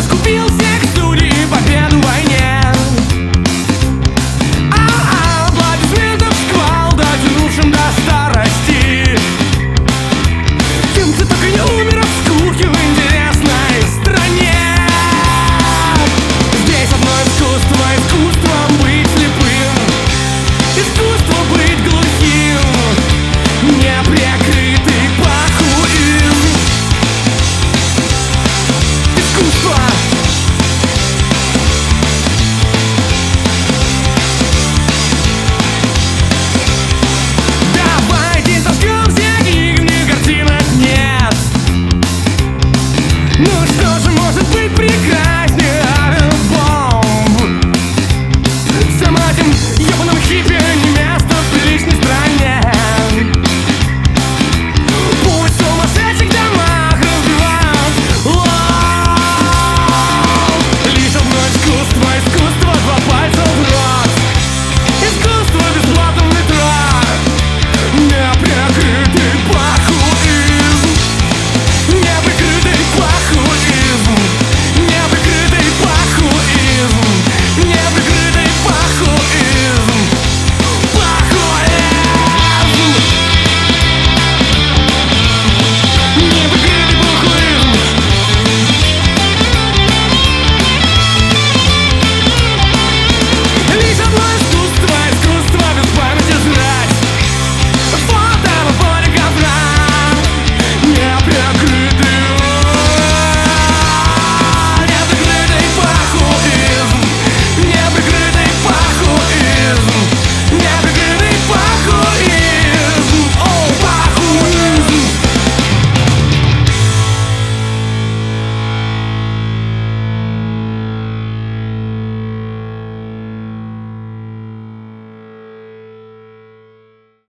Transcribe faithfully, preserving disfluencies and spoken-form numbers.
раскупил всех судей и победу в войне. А-а, аплодисментов шквал, дотянувшим до старости, тем, кто так и не умер от скуки в интересной стране. Здесь одно искусство, искусство быть слепым, искусство быть глухим, не прикрытый похуем. Искусство. Давайте сожгем все книги, мне картинок нет. Ну что же